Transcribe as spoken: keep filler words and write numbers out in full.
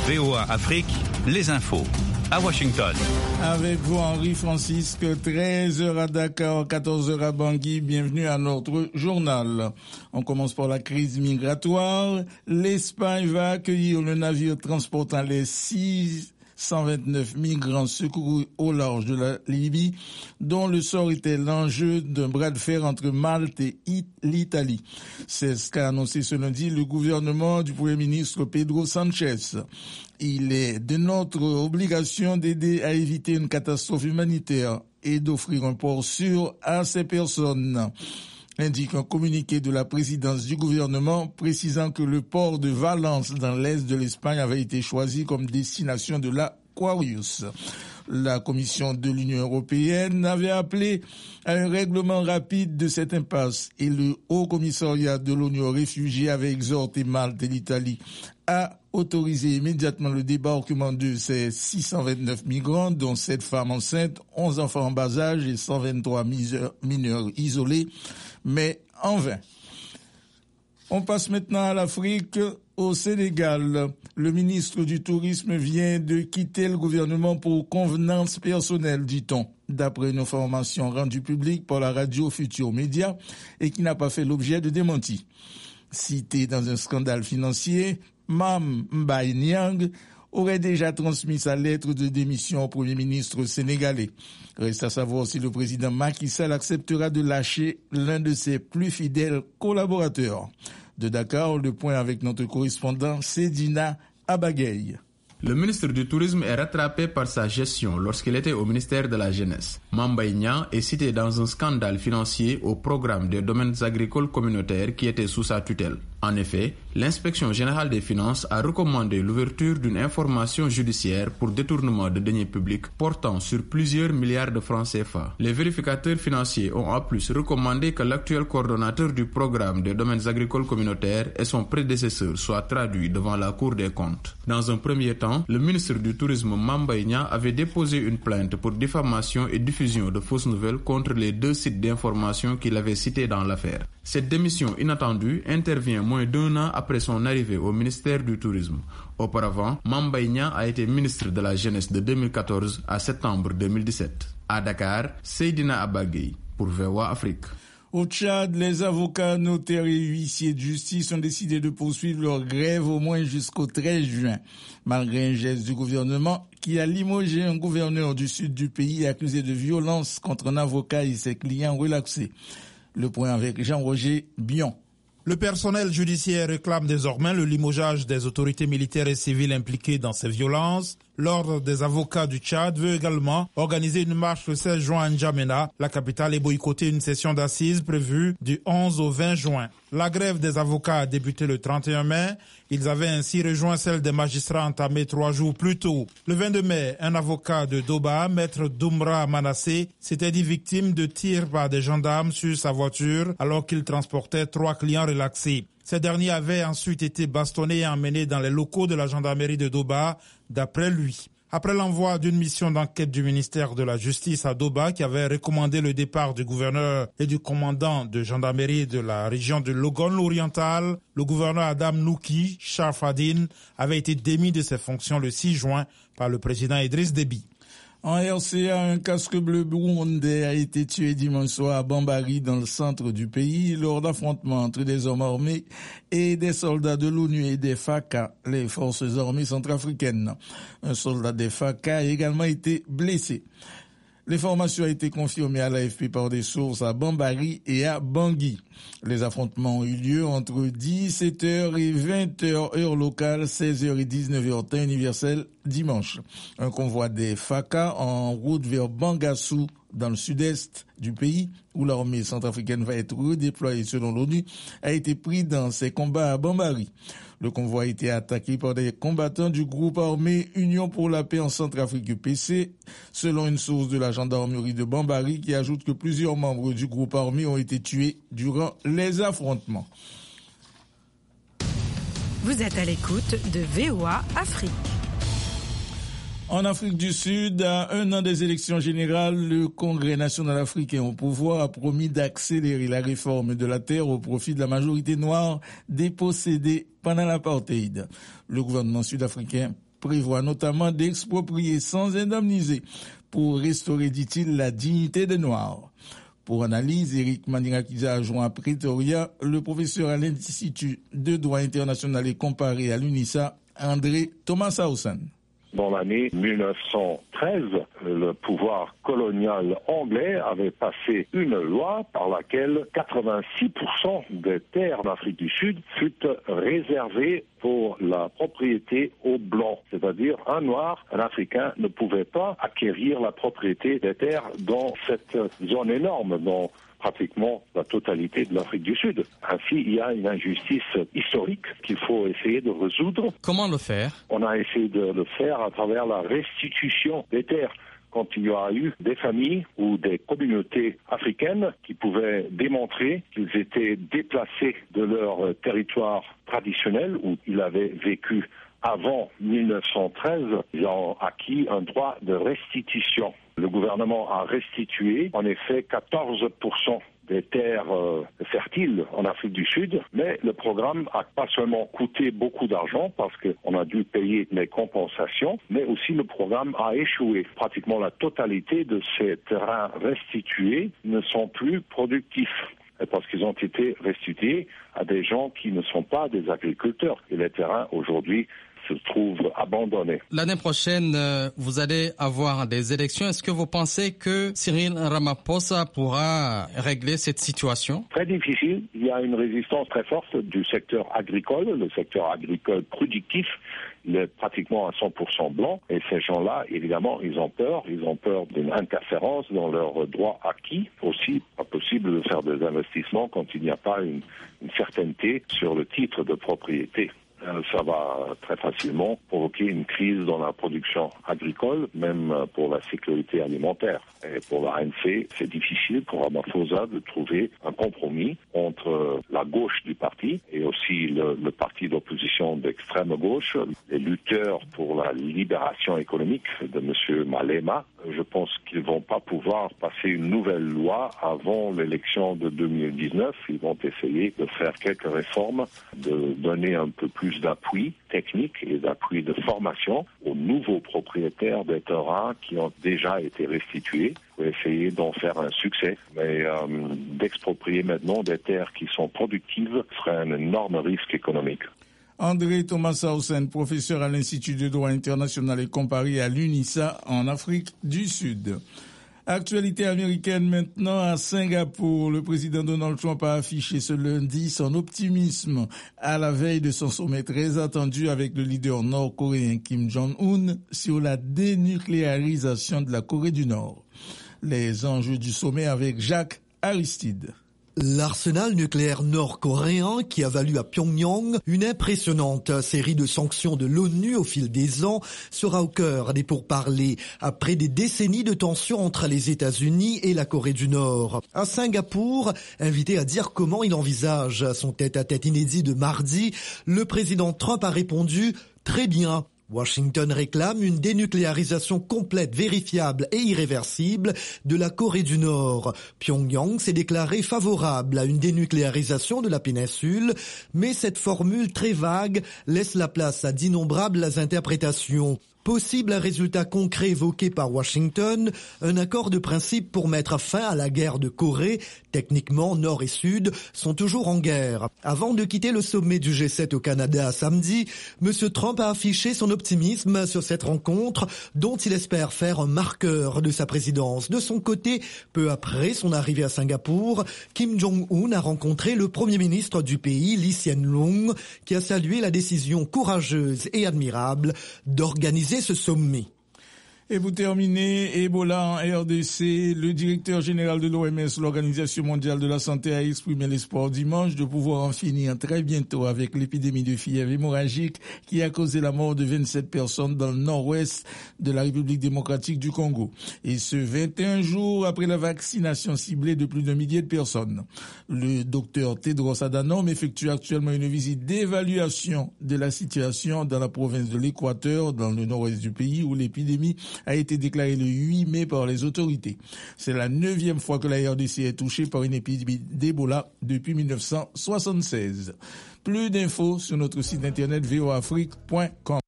V O A Afrique, les infos. À Washington. Avec vous, Henri Francisque, treize heures à Dakar, quatorze heures à Bangui. Bienvenue à notre journal. On commence par la crise migratoire. L'Espagne va accueillir le navire transportant les six cent vingt-neuf migrants secourus au large de la Libye, dont le sort était l'enjeu d'un bras de fer entre Malte et l'Italie. C'est ce qu'a annoncé ce lundi le gouvernement du Premier ministre Pedro Sanchez. Il est de notre obligation d'aider à éviter une catastrophe humanitaire et d'offrir un port sûr à ces personnes, indique un communiqué de la présidence du gouvernement précisant que le port de Valence dans l'est de l'Espagne avait été choisi comme destination de l'Aquarius. La Commission de l'Union européenne avait appelé à un règlement rapide de cette impasse et le Haut Commissariat de l'ONU aux réfugiés avait exhorté Malte et l'Italie à autoriser immédiatement le débarquement de ces six cent vingt-neuf migrants, dont sept femmes enceintes, onze enfants en bas âge et cent vingt-trois mineurs isolés, mais en vain. On passe maintenant à l'Afrique, au Sénégal. Le ministre du Tourisme vient de quitter le gouvernement pour convenance personnelle, dit-on, d'après une information rendue publique par la radio Futur Média et qui n'a pas fait l'objet de démenti. Cité dans un scandale financier, Mame Mbaye Niang aurait déjà transmis sa lettre de démission au Premier ministre sénégalais. Reste à savoir si le président Macky Sall acceptera de lâcher l'un de ses plus fidèles collaborateurs. De Dakar, le point avec notre correspondant Sedina Abagaye. Le ministre du Tourisme est rattrapé par sa gestion lorsqu'il était au ministère de la Jeunesse. Mame Mbaye Niang est cité dans un scandale financier au programme des domaines agricoles communautaires qui était sous sa tutelle. En effet, l'inspection générale des finances a recommandé l'ouverture d'une information judiciaire pour détournement de deniers publics portant sur plusieurs milliards de francs C F A. Les vérificateurs financiers ont en plus recommandé que l'actuel coordonnateur du programme des domaines agricoles communautaires et son prédécesseur soient traduits devant la Cour des comptes. Dans un premier temps, le ministre du Tourisme Mame Mbaye Niang avait déposé une plainte pour diffamation et diffusion de fausses nouvelles contre les deux sites d'information qu'il avait cités dans l'affaire. Cette démission inattendue intervient moins d'un an après son arrivée au ministère du Tourisme. Auparavant, Mame Mbaye Niang a été ministre de la Jeunesse de deux mille quatorze à septembre deux mille dix-sept. À Dakar, Seydina Abagaye pour V O A Afrique. Au Tchad, les avocats, notaires et huissiers de justice ont décidé de poursuivre leur grève au moins jusqu'au treize juin, malgré un geste du gouvernement qui a limogé un gouverneur du sud du pays accusé de violence contre un avocat et ses clients relaxés. Le point avec Jean-Roger Bion. Le personnel judiciaire réclame désormais le limogeage des autorités militaires et civiles impliquées dans ces violences. L'Ordre des avocats du Tchad veut également organiser une marche le seize juin à N'Djamena, la capitale, et boycotter une session d'assises prévue du onze au vingt juin. La grève des avocats a débuté le trente et un mai. Ils avaient ainsi rejoint celle des magistrats entamée trois jours plus tôt. Le vingt-deux mai, un avocat de Doba, maître Doumra Manassé, s'était dit victime de tirs par des gendarmes sur sa voiture alors qu'il transportait trois clients relaxés. Ces derniers avaient ensuite été bastonnés et emmenés dans les locaux de la gendarmerie de Doba, d'après lui. Après l'envoi d'une mission d'enquête du ministère de la Justice à Doba, qui avait recommandé le départ du gouverneur et du commandant de gendarmerie de la région de Logone oriental, le gouverneur Adam Nouki Sharfadine avait été démis de ses fonctions le six juin par le président Idriss Déby. En R C A, un casque bleu burundais a été tué dimanche soir à Bambari, dans le centre du pays, lors d'affrontements entre des hommes armés et des soldats de l'ONU et des F A C A, les forces armées centrafricaines. Un soldat des F A C A a également été blessé. L'information a été confirmée à l'A F P par des sources à Bambari et à Bangui. Les affrontements ont eu lieu entre dix-sept heures et vingt heures heure locale, seize heures et dix-neuf heures temps universel dimanche. Un convoi des F A C A en route vers Bangassou, dans le sud-est du pays, où l'armée centrafricaine va être redéployée selon l'ONU, a été pris dans ces combats à Bambari. Le convoi a été attaqué par des combattants du groupe armé Union pour la paix en Centrafrique U P C, selon une source de la gendarmerie de Bambari qui ajoute que plusieurs membres du groupe armé ont été tués durant les affrontements. Vous êtes à l'écoute de V O A Afrique. En Afrique du Sud, à un an des élections générales, le Congrès national africain au pouvoir a promis d'accélérer la réforme de la terre au profit de la majorité noire dépossédée pendant l'apartheid. Le gouvernement sud-africain prévoit notamment d'exproprier sans indemniser pour restaurer, dit-il, la dignité des Noirs. Pour analyse, Éric Manirakiza a joint à Pretoria le professeur à l'Institut de droit international et comparé à l'UNISA, André Thomas-Hausen. Dans l'année mille neuf cent treize, le pouvoir colonial anglais avait passé une loi par laquelle quatre-vingt-six pour cent des terres d'Afrique du Sud furent réservées pour la propriété aux Blancs. C'est-à-dire un Noir, un Africain, ne pouvait pas acquérir la propriété des terres dans cette zone énorme, dans pratiquement la totalité de l'Afrique du Sud. Ainsi, il y a une injustice historique qu'il faut essayer de résoudre. Comment le faire? On a essayé de le faire à travers la restitution des terres. Quand il y a eu des familles ou des communautés africaines qui pouvaient démontrer qu'ils étaient déplacés de leur territoire traditionnel où ils avaient vécu avant mille neuf cent treize, ils ont acquis un droit de restitution. Le gouvernement a restitué en effet quatorze pour cent des terres euh, fertiles en Afrique du Sud, mais le programme a pas seulement coûté beaucoup d'argent parce qu'on a dû payer les compensations, mais aussi le programme a échoué. Pratiquement la totalité de ces terrains restitués ne sont plus productifs, parce qu'ils ont été restitués à des gens qui ne sont pas des agriculteurs. Et les terrains aujourd'hui se trouvent abandonnés. L'année prochaine, vous allez avoir des élections. Est-ce que vous pensez que Cyril Ramaphosa pourra régler cette situation? Très difficile. Il y a une résistance très forte du secteur agricole, le secteur agricole productif. Il est pratiquement à cent pour cent blanc. Et ces gens-là, évidemment, ils ont peur. Ils ont peur d'une interférence dans leurs droits acquis. Aussi, pas possible de faire des investissements quand il n'y a pas une, une certaineté sur le titre de propriété. Ça va très facilement provoquer une crise dans la production agricole, même pour la sécurité alimentaire. Et pour l'A N C, c'est difficile pour Ramaphosa de trouver un compromis entre la gauche du parti et aussi le, le parti d'opposition d'extrême gauche, les lutteurs pour la libération économique de M. Malema. Je pense qu'ils vont pas pouvoir passer une nouvelle loi avant l'élection de deux mille dix-neuf. Ils vont essayer de faire quelques réformes, de donner un peu plus d'appui technique et d'appui de formation aux nouveaux propriétaires des terrains qui ont déjà été restitués pour essayer d'en faire un succès. Mais euh, d'exproprier maintenant des terres qui sont productives serait un énorme risque économique. André Thomas-Hausen, professeur à l'Institut de droit international et comparé à l'UNISA en Afrique du Sud. Actualité américaine maintenant à Singapour. Le président Donald Trump a affiché ce lundi son optimisme à la veille de son sommet très attendu avec le leader nord-coréen Kim Jong-un sur la dénucléarisation de la Corée du Nord. Les enjeux du sommet avec Jacques Aristide. L'arsenal nucléaire nord-coréen qui a valu à Pyongyang une impressionnante série de sanctions de l'ONU au fil des ans sera au cœur des pourparlers après des décennies de tensions entre les États-Unis et la Corée du Nord. À Singapour, invité à dire comment il envisage son tête-à-tête inédit de mardi, le président Trump a répondu « Très bien ». Washington réclame une dénucléarisation complète, vérifiable et irréversible de la Corée du Nord. Pyongyang s'est déclaré favorable à une dénucléarisation de la péninsule, mais cette formule très vague laisse la place à d'innombrables interprétations. Possible un résultat concret évoqué par Washington, un accord de principe pour mettre fin à la guerre de Corée. Techniquement, Nord et Sud sont toujours en guerre. Avant de quitter le sommet du G sept au Canada samedi, M. Trump a affiché son optimisme sur cette rencontre dont il espère faire un marqueur de sa présidence. De son côté, peu après son arrivée à Singapour, Kim Jong-un a rencontré le premier ministre du pays, Lee Hsien-loong, qui a salué la décision courageuse et admirable d'organiser ce sommet. Et vous terminez, Ebola en R D C, le directeur général de l'O M S, l'Organisation mondiale de la santé, a exprimé l'espoir dimanche de pouvoir en finir très bientôt avec l'épidémie de fièvre hémorragique qui a causé la mort de vingt-sept personnes dans le nord-ouest de la République démocratique du Congo. Et ce vingt et un jours après la vaccination ciblée de plus d'un millier de personnes. Le docteur Tedros Adhanom effectue actuellement une visite d'évaluation de la situation dans la province de l'Équateur, dans le nord-ouest du pays, où l'épidémie a été déclaré le huit mai par les autorités. C'est la neuvième fois que la R D C est touchée par une épidémie d'Ebola depuis mille neuf cent soixante-seize. Plus d'infos sur notre site internet v o afrique point com.